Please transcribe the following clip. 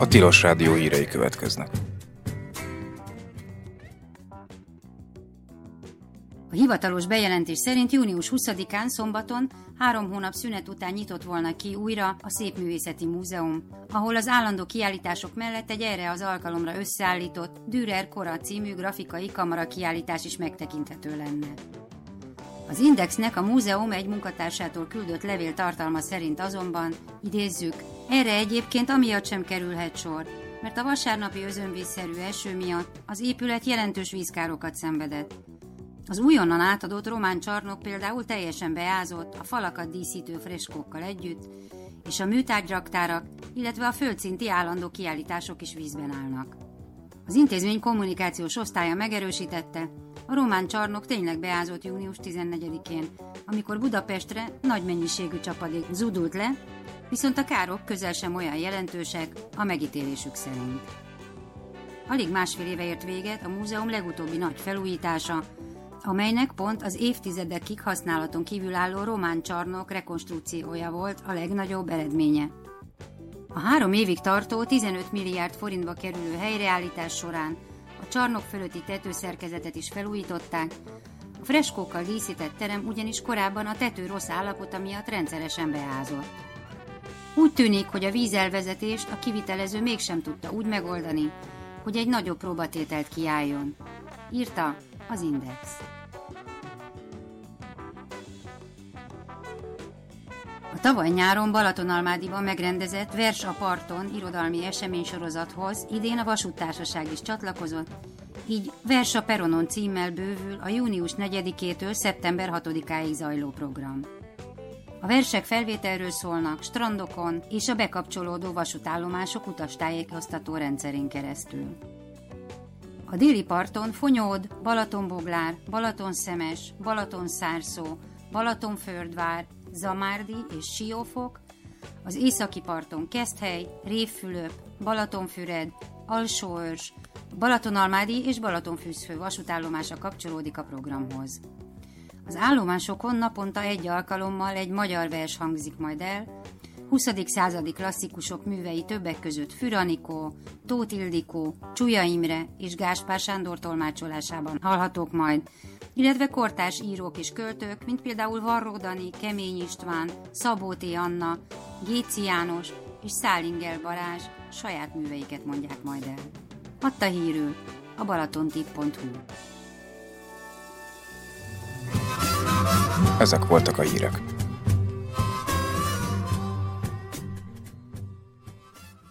Tilos Rádió hírei következnek. A hivatalos bejelentés szerint június 20-án szombaton 3 hónap szünet után nyitott volna ki újra a Szépművészeti Múzeum, ahol az állandó kiállítások mellett egy erre az alkalomra összeállított Dürer Kora című grafikai kamara kiállítás is megtekinthető lenne. Az Indexnek a múzeum egy munkatársától küldött levél tartalma szerint azonban, idézzük, erre egyébként amiatt sem kerülhet sor, mert a vasárnapi özönvízszerű eső miatt az épület jelentős vízkárokat szenvedett. Az újonnan átadott román csarnok például teljesen beázott, a falakat díszítő freskókkal együtt, és a műtárgyraktárak, illetve a földszinti állandó kiállítások is vízben állnak. Az intézmény kommunikációs osztálya megerősítette, a román csarnok tényleg beázott június 14-én, amikor Budapestre nagy mennyiségű csapadék zúdult le, viszont a károk közel sem olyan jelentősek a megítélésük szerint. Alig másfél éve ért véget a múzeum legutóbbi nagy felújítása, amelynek pont az évtizedekig használaton kívül álló román csarnok rekonstrukciója volt a legnagyobb eredménye. A 3 évig tartó 15 milliárd forintba kerülő helyreállítás során a csarnok fölötti tetőszerkezetet is felújították, a freskókkal díszített terem ugyanis korábban a tető rossz állapota miatt rendszeresen beázott. Úgy tűnik, hogy a vízelvezetést a kivitelező mégsem tudta úgy megoldani, hogy egy nagyobb próbatételt kiálljon, írta az Index. A tavaly nyáron Balatonalmádiban megrendezett Vers a parton irodalmi eseménysorozathoz idén a vasúttársaság is csatlakozott, így Vers a peronon címmel bővül a június 4-től szeptember 6-áig zajló program. A versek felvételről szólnak strandokon és a bekapcsolódó vasútállomások utastájékoztató rendszerén keresztül. A déli parton Fonyód, Balatonboglár, Balatonszemes, Balatonszárszó, Balatonföldvár, Zamárdi és Siófok, az északi parton Keszthely, Révfülöp, Balatonfüred, Alsóörs, Balatonalmádi és Balatonfürdő vasútállomása kapcsolódik a programhoz. Az állomásokon naponta egy alkalommal egy magyar vers hangzik majd el, 20. századi klasszikusok művei többek között Für Anikó, Tóth Ildikó, Csuja Imre és Gáspár Sándor tolmácsolásában hallhatók majd, illetve kortárs írók és költők, mint például Varró Dani, Kemény István, Szabó T. Anna, Géci János és Szálingel Balázs saját műveiket mondják majd el. Adta hírül a balatontip.hu. Ezek voltak a hírek.